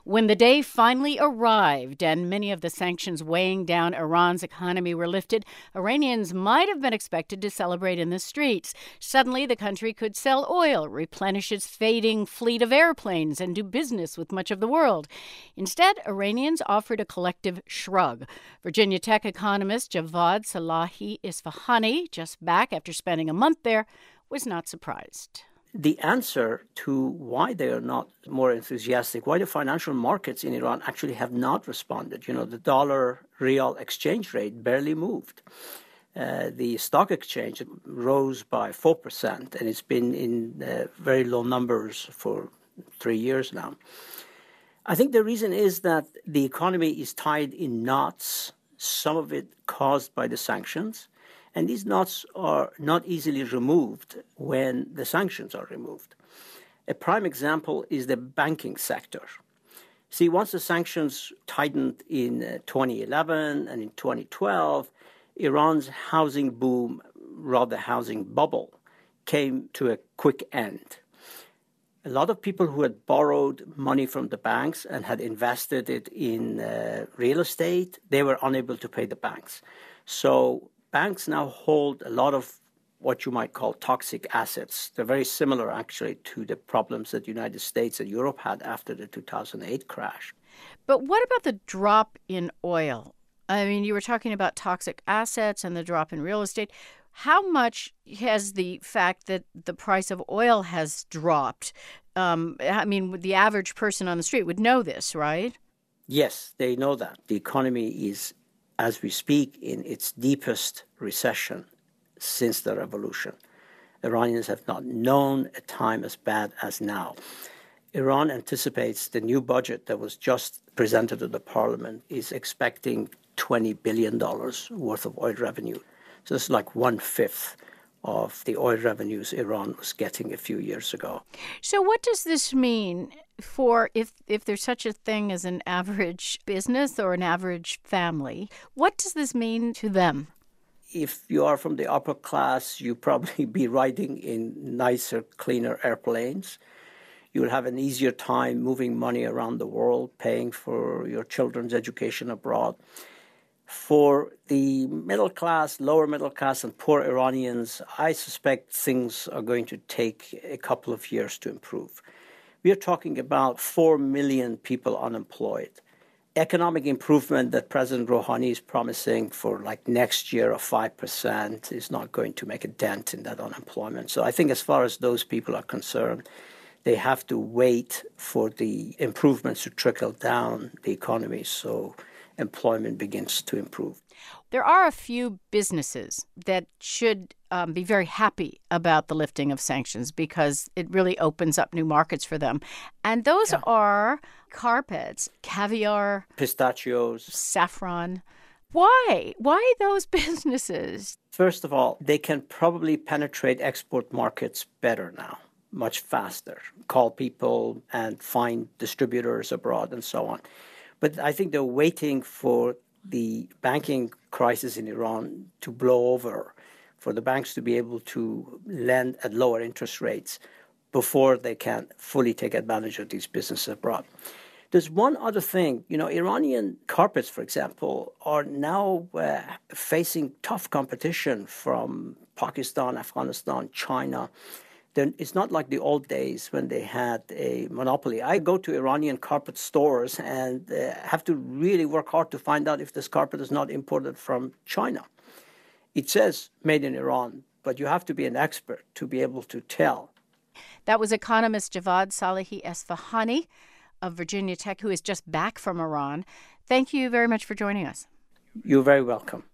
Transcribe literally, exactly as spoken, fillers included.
When the day finally arrived and many of the sanctions weighing down Iran's economy were lifted, Iranians might have been expected to celebrate in the streets. Suddenly, the country could sell oil, replenish its fading fleet of airplanes, and do business with much of the world. Instead, Iranians offered a collective shrug. Virginia Tech economist Javad Salehi Isfahani, just back after spending a month there, was not surprised. The answer to why they are not more enthusiastic, why the financial markets in Iran actually have not responded. You know, the dollar-real exchange rate barely moved. Uh, the stock exchange rose by four percent, and it's been in uh, very low numbers for three years now. I think the reason is that the economy is tied in knots, some of it caused by the sanctions. And these knots are not easily removed when the sanctions are removed. A prime example is the banking sector. See, once the sanctions tightened in twenty eleven and in twenty twelve, Iran's housing boom, rather housing bubble, came to a quick end. A lot of people who had borrowed money from the banks and had invested it in uh, real estate, they were unable to pay the banks. So banks now hold a lot of what you might call toxic assets. They're very similar, actually, to the problems that the United States and Europe had after the two thousand eight crash. But what about the drop in oil? I mean, you were talking about toxic assets and the drop in real estate. How much has the fact that the price of oil has dropped? Um, I mean, the average person on the street would know this, right? Yes, they know that. The economy is, as we speak, in its deepest recession since the revolution. Iranians have not known a time as bad as now. Iran anticipates the new budget that was just presented to the parliament is expecting twenty billion dollars worth of oil revenue. So it's like one-fifth of the oil revenues Iran was getting a few years ago. So what does this mean for if if there's such a thing as an average business or an average family? What does this mean to them? If you are from the upper class, you'll probably be riding in nicer, cleaner airplanes. You'll have an easier time moving money around the world, paying for your children's education abroad. For the middle class, lower middle class, and poor Iranians, I suspect things are going to take a couple of years to improve. We are talking about four million people unemployed. Economic improvement that President Rouhani is promising for like next year of five percent is not going to make a dent in that unemployment. So I think as far as those people are concerned, they have to wait for the improvements to trickle down the economy so employment begins to improve. There are a few businesses that should um, be very happy about the lifting of sanctions because it really opens up new markets for them. And those yeah. are carpets, caviar, pistachios, saffron. Why? Why those businesses? First of all, they can probably penetrate export markets better now, much faster, call people and find distributors abroad and so on. But I think they're waiting for the banking crisis in Iran to blow over, for the banks to be able to lend at lower interest rates before they can fully take advantage of these businesses abroad. There's one other thing. You know, Iranian carpets, for example, are now uh, facing tough competition from Pakistan, Afghanistan, China. Then it's not like the old days when they had a monopoly. I go to Iranian carpet stores and uh, have to really work hard to find out if this carpet is not imported from China. It says made in Iran, but you have to be an expert to be able to tell. That was economist Javad Salehi Isfahani of Virginia Tech, who is just back from Iran. Thank you very much for joining us. You're very welcome.